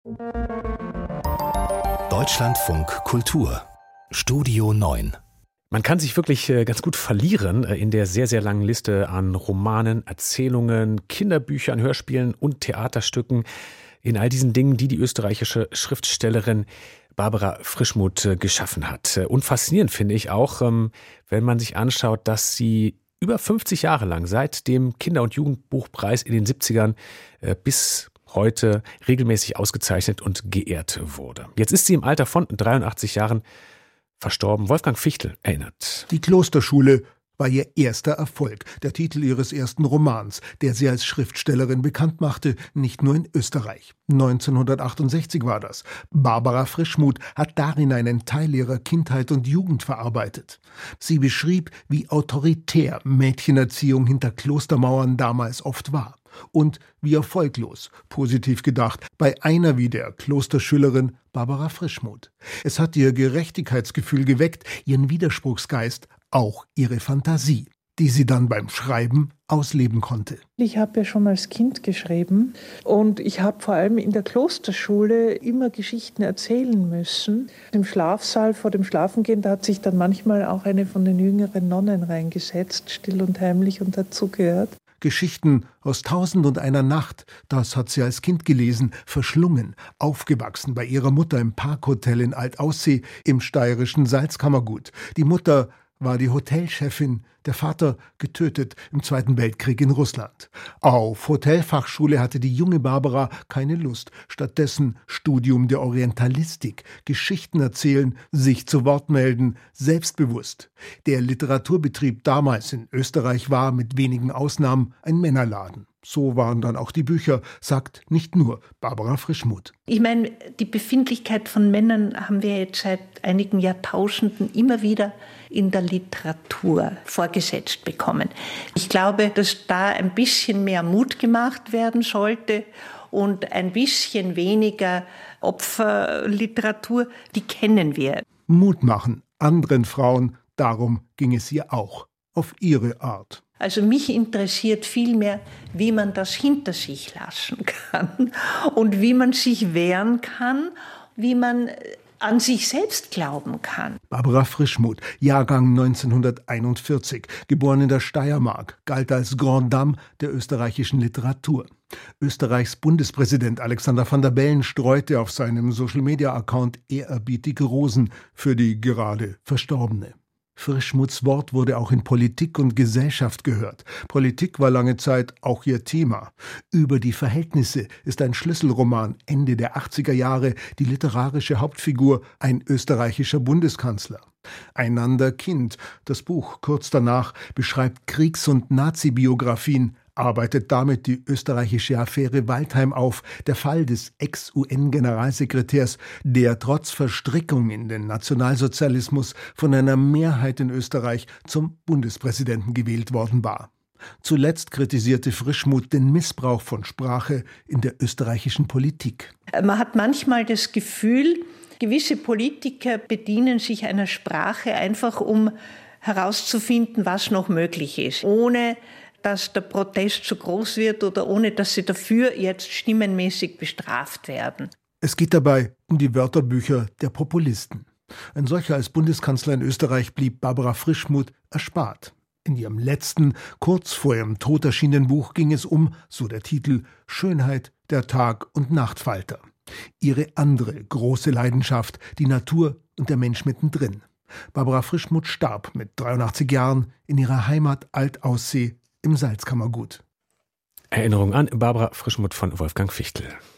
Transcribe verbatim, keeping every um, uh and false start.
Deutschlandfunk Kultur Studio neun. Man kann sich wirklich ganz gut verlieren in der sehr, sehr langen Liste an Romanen, Erzählungen, Kinderbüchern, Hörspielen und Theaterstücken. In all diesen Dingen, die die österreichische Schriftstellerin Barbara Frischmuth geschaffen hat. Und faszinierend finde ich auch, wenn man sich anschaut, dass sie über fünfzig Jahre lang, seit dem Kinder- und Jugendbuchpreis in den siebzigern bis heute regelmäßig ausgezeichnet und geehrt wurde. Jetzt ist sie im Alter von dreiundachtzig Jahren verstorben. Wolfgang Fichtel erinnert. Die Klosterschule war ihr erster Erfolg, der Titel ihres ersten Romans, der sie als Schriftstellerin bekannt machte, nicht nur in Österreich. neunzehnhundertachtundsechzig war das. Barbara Frischmuth hat darin einen Teil ihrer Kindheit und Jugend verarbeitet. Sie beschrieb, wie autoritär Mädchenerziehung hinter Klostermauern damals oft war. Und wie erfolglos, positiv gedacht, bei einer wie der Klosterschülerin Barbara Frischmuth. Es hat ihr Gerechtigkeitsgefühl geweckt, ihren Widerspruchsgeist, auch ihre Fantasie, die sie dann beim Schreiben ausleben konnte. Ich habe ja schon als Kind geschrieben und ich habe vor allem in der Klosterschule immer Geschichten erzählen müssen. Im Schlafsaal vor dem Schlafengehen, da hat sich dann manchmal auch eine von den jüngeren Nonnen reingesetzt, still und heimlich, und dazugehört. Geschichten aus Tausend und einer Nacht, das hat sie als Kind gelesen, verschlungen, aufgewachsen bei ihrer Mutter im Parkhotel in Altaussee im steirischen Salzkammergut. Die Mutter war die Hotelchefin, der Vater getötet im Zweiten Weltkrieg in Russland. Auf Hotelfachschule hatte die junge Barbara keine Lust. Stattdessen Studium der Orientalistik, Geschichten erzählen, sich zu Wort melden, selbstbewusst. Der Literaturbetrieb damals in Österreich war mit wenigen Ausnahmen ein Männerladen. So waren dann auch die Bücher, sagt nicht nur Barbara Frischmuth. Ich meine, die Befindlichkeit von Männern haben wir jetzt seit einigen Jahrtausenden immer wieder in der Literatur vorgesetzt bekommen. Ich glaube, dass da ein bisschen mehr Mut gemacht werden sollte und ein bisschen weniger Opferliteratur, die kennen wir. Mut machen anderen Frauen, darum ging es ihr auch, auf ihre Art. Also mich interessiert vielmehr, wie man das hinter sich lassen kann und wie man sich wehren kann, wie man an sich selbst glauben kann. Barbara Frischmuth, Jahrgang neunzehnhunderteinundvierzig, geboren in der Steiermark, galt als Grande Dame der österreichischen Literatur. Österreichs Bundespräsident Alexander Van der Bellen streute auf seinem Social-Media-Account ehrerbietige Rosen für die gerade Verstorbene. Frischmuths Wort wurde auch in Politik und Gesellschaft gehört. Politik war lange Zeit auch ihr Thema. Über die Verhältnisse ist ein Schlüsselroman Ende der achtziger Jahre, die literarische Hauptfigur ein österreichischer Bundeskanzler. Einander Kind, das Buch kurz danach, beschreibt Kriegs- und Nazi-Biografien, arbeitet damit die österreichische Affäre Waldheim auf, der Fall des Ex-U N-Generalsekretärs, der trotz Verstrickung in den Nationalsozialismus von einer Mehrheit in Österreich zum Bundespräsidenten gewählt worden war. Zuletzt kritisierte Frischmuth den Missbrauch von Sprache in der österreichischen Politik. Man hat manchmal das Gefühl, gewisse Politiker bedienen sich einer Sprache einfach, um herauszufinden, was noch möglich ist, ohne dass der Protest so groß wird oder ohne dass sie dafür jetzt stimmenmäßig bestraft werden. Es geht dabei um die Wörterbücher der Populisten. Ein solcher als Bundeskanzler in Österreich blieb Barbara Frischmuth erspart. In ihrem letzten, kurz vor ihrem Tod erschienenen Buch ging es um, so der Titel, Schönheit der Tag- und Nachtfalter. Ihre andere große Leidenschaft, die Natur und der Mensch mittendrin. Barbara Frischmuth starb mit dreiundachtzig Jahren in ihrer Heimat Altaussee im Salzkammergut. Erinnerung an Barbara Frischmuth von Wolfgang Fichtel.